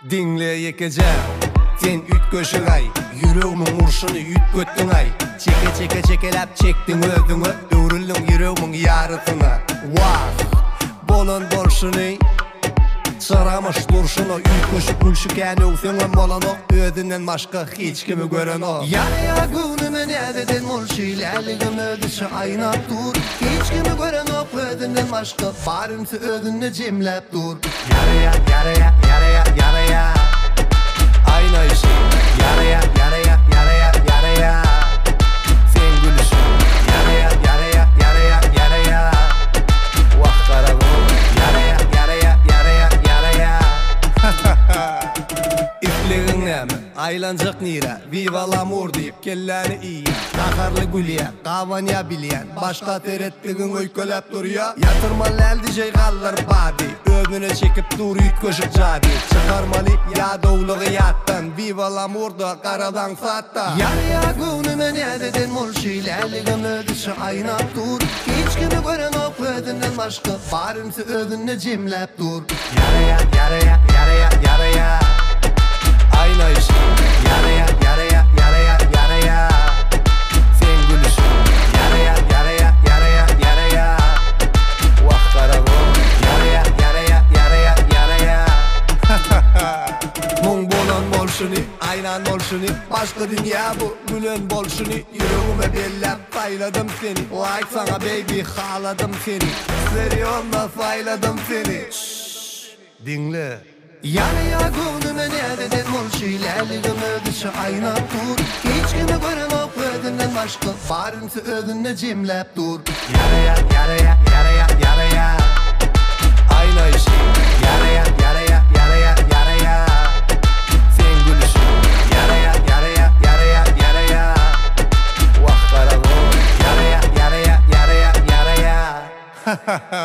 Dinle yekeceğim sen üt köşüğay, yüreğimin urşunu üt göttün ay. Çeke çekelep çektin öldüңü, öwrüldüň yüreğimin yarısına. Vah, bolan bolşuny saramış durşunu, üt köşük gülşükeni öwseňem bolan ok, özünden başka hiç kimi gören ok. Yaraya günüme nededen molşilerligim ödüşü aynap dur. Hiç kimi gören ok, özünden başka barımsı özünde cemlep dur. Yaraya ayna işi, yaraya sen gülüşün, yaraya vah karagul, yaraya İfliğin nemi, aylancak nira, viva l'amor deyip kellani iyi. Takarlı gülüye, kavanya biliyen, başka terettiğin öykölep duruyor. Yatırmalı elde şey kallar badi, ömüne çekip dur yut köşük jadi. Çıkarmalı ya doğuluğu yattan, viva l'amor da karadan satta. Yaraya günüme nededen molşilerligim ödüşü aynap dur. Hiç kimi gören ok, özünden başka barımsı özünde cemlep dur. Yaraya ayna işi, yaraya sen gülüşün, yaraya vah karagul, yaraya Mung bolan bolşuny, aynan bolşuny, başka dünya bu, gülen bolşuny. Yüreğime bellep payladım seni, like sana baby haladım seni. Seryonda fayladım seni. Dinle. Yaraya günüme nededen molşilerligim ödüşü aynap dur. Hiç kimi gören ok, özünden başka barımsı özünde cemlep dur. Yaraya ayna işi, yaraya sen gülüşün, yaraya vah karagul, yaraya